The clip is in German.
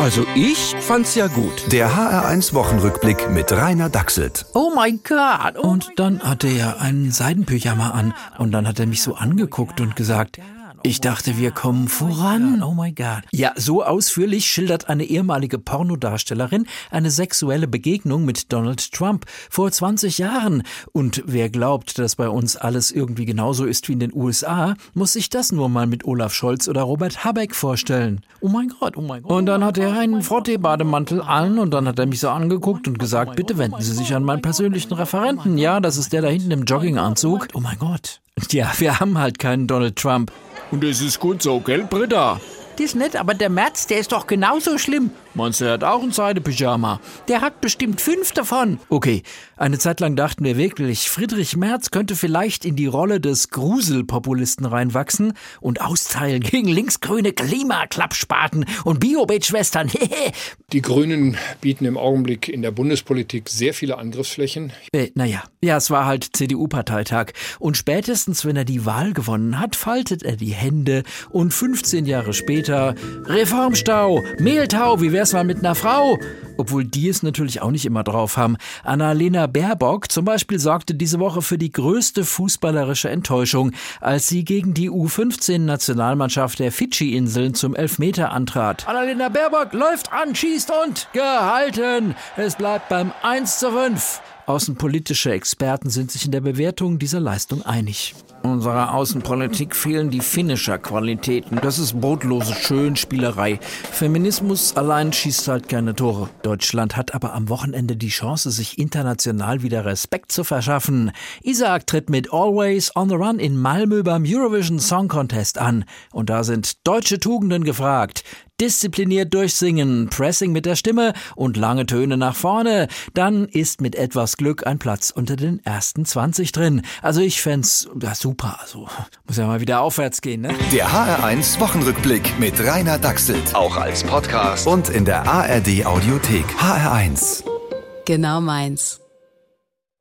Also ich fand's ja gut. Der HR1-Wochenrückblick mit Rainer Dachselt. Oh mein Gott. Und dann hatte er einen Seidenpyjama an und dann hat er mich so angeguckt und gesagt, ich dachte, wir kommen voran. Oh my God. Ja, so ausführlich schildert eine ehemalige Pornodarstellerin eine sexuelle Begegnung mit Donald Trump vor 20 Jahren. Und wer glaubt, dass bei uns alles irgendwie genauso ist wie in den USA, muss sich das nur mal mit Olaf Scholz oder Robert Habeck vorstellen. Oh mein Gott, oh mein Gott. Und dann hat er einen Frottee-Bademantel an und dann hat er mich so angeguckt und gesagt, bitte wenden Sie sich an meinen persönlichen Referenten. Ja, das ist der da hinten im Jogginganzug. Oh mein Gott. Ja, wir haben halt keinen Donald Trump. Und es ist gut so, gell, Britta? Das ist nett, aber der Merz, der ist doch genauso schlimm. Meinst du, er hat auch ein Seidepyjama? Der hat bestimmt 5 davon. Okay, eine Zeit lang dachten wir wirklich, Friedrich Merz könnte vielleicht in die Rolle des Gruselpopulisten reinwachsen und austeilen gegen linksgrüne Klimaklappspaten und Bio-Beat-Schwestern. Die Grünen bieten im Augenblick in der Bundespolitik sehr viele Angriffsflächen. Ja, es war halt CDU-Parteitag. Und spätestens, wenn er die Wahl gewonnen hat, faltet er die Hände und 15 Jahre später Reformstau, Mehltau, wie wär's mal mit einer Frau? Obwohl die es natürlich auch nicht immer drauf haben. Annalena Baerbock zum Beispiel sorgte diese Woche für die größte fußballerische Enttäuschung, als sie gegen die U15-Nationalmannschaft der Fidschi-Inseln zum Elfmeter antrat. Annalena Baerbock läuft an, schießt und gehalten. Es bleibt beim 1:5. Außenpolitische Experten sind sich in der Bewertung dieser Leistung einig. Unserer Außenpolitik fehlen die Finisher-Qualitäten. Das ist brotlose Schönspielerei. Feminismus allein schießt halt keine Tore. Deutschland hat aber am Wochenende die Chance, sich international wieder Respekt zu verschaffen. Isaac tritt mit Always on the Run in Malmö beim Eurovision Song Contest an. Und da sind deutsche Tugenden gefragt. Diszipliniert durchsingen, Pressing mit der Stimme und lange Töne nach vorne. Dann ist mit etwas Glück ein Platz unter den ersten 20 drin. Also ich fänd's super. Also muss ja mal wieder aufwärts gehen, ne? Der HR1-Wochenrückblick mit Rainer Dachselt. Auch als Podcast und in der ARD-Audiothek. HR1. Genau meins.